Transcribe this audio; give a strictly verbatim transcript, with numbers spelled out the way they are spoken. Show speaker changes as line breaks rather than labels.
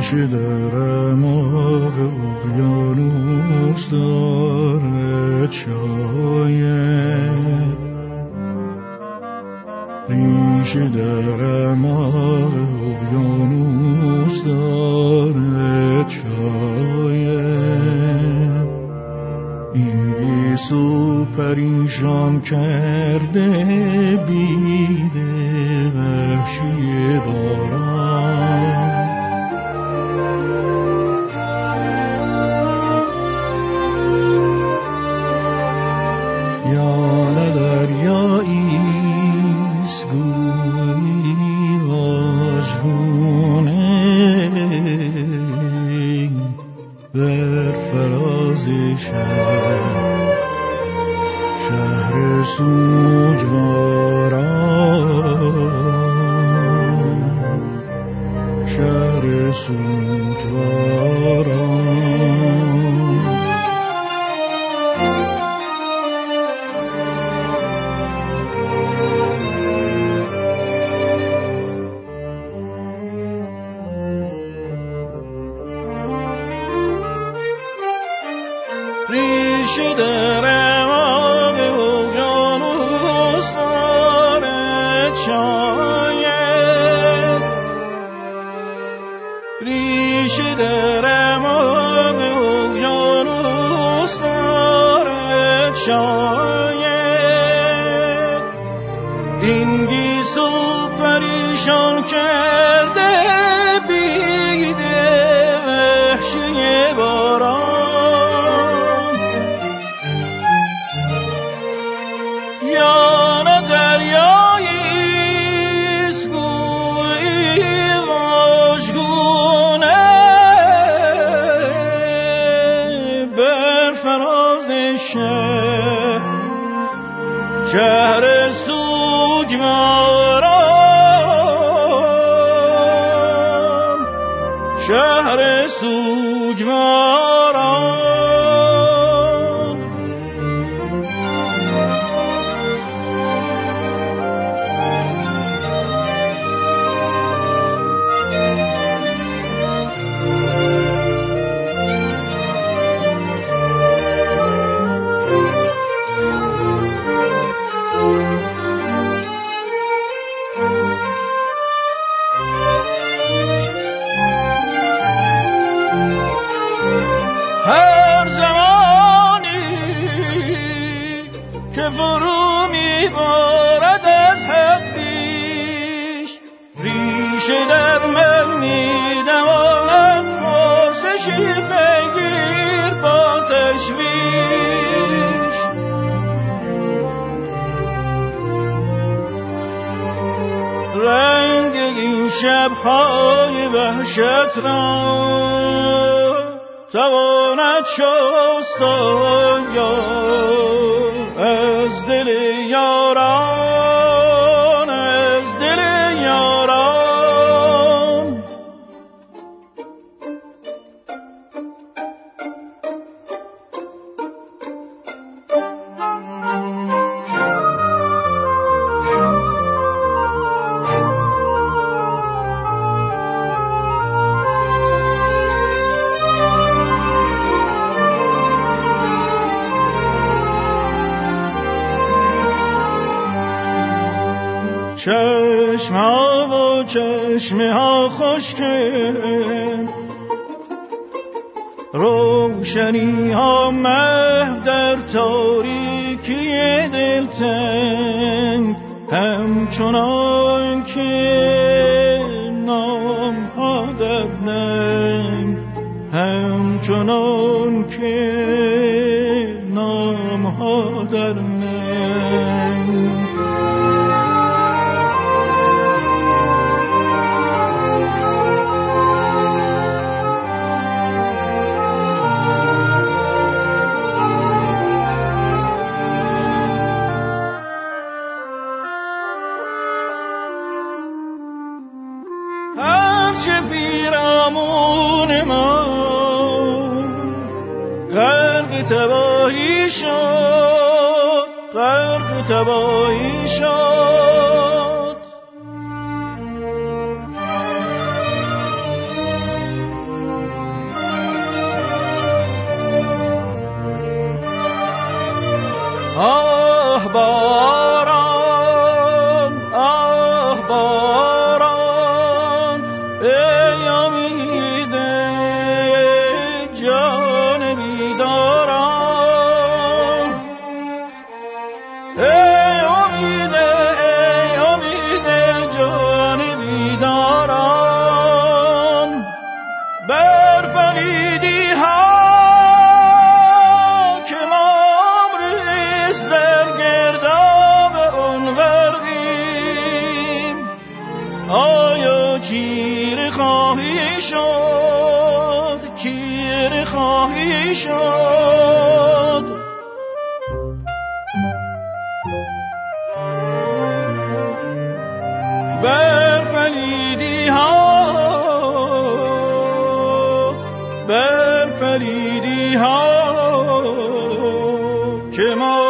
ریش در اعماق اقیانوس دارد شاید، ریش در اعماق اقیانوس دارد شاید. این گیسو پریشان کرده بیده وحشی باران، یا نه دریاییست گویی واژگونه بر فراز شهر، شهر سوگواران، شهر سوگواران. ریش در اعماق اقیانوس دارد شاید، ریش در اعماق اقیانوس دارد شاید. این گیسو پریشان کرده بیده وحشی باران، شهر سوگواران، شهر سوگواران. هر زمانی که فرو میبارد از حدیش، ریشه در من میدواند پرسشی بگیر با تشویش. رنگ این شبهای وحشت را تواند شست یا از دل یاران، از دل یاران. چشم ها و چشمه ها خشکن، روشنی ها محو در تاریکی دلتنگ، همچنان که نام ها در ننگ، همچنان که نام ها در ننگ. هرچه پیرامون ما غرق تباهی شد، غرق تباهی شد. بر پلیدی ها که ما ریز در گرداب اون غرقیم. آیا چیره خواهی شد، چیره خواهی شد؟ بر پلیدی ها، بر پلیدی ها که ما